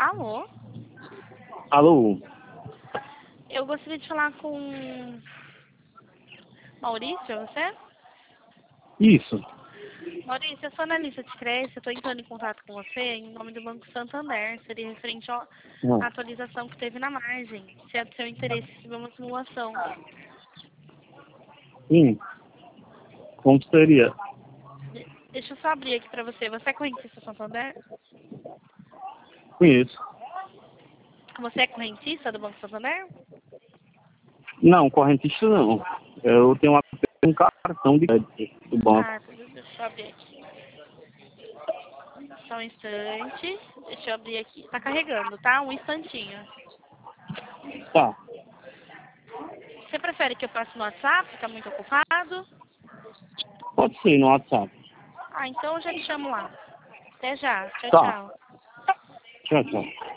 Alô? Alô? Eu gostaria de falar com Maurício, é você? Isso. Maurício, eu sou analista de crédito, eu estou entrando em contato com você em nome do Banco Santander. Seria referente à Ah, atualização que teve na margem. Se é do seu interesse, se tiver uma simulação. sim. Como seria? Deixa eu só abrir aqui para você. Você é correntista Santander? Conheço. Você é correntista do Banco Santander? Não, correntista não. Eu tenho um cartão de crédito do banco. Ah, deixa eu só abrir aqui. Só um instante. Deixa eu abrir aqui. Tá carregando, tá? Um instantinho. Tá. Você prefere que eu passe no WhatsApp? Fica muito ocupado? Pode ser no WhatsApp. Ah, então eu já te chamo lá. Até já. Tchau, Tá. tchau. Tchau, tchau.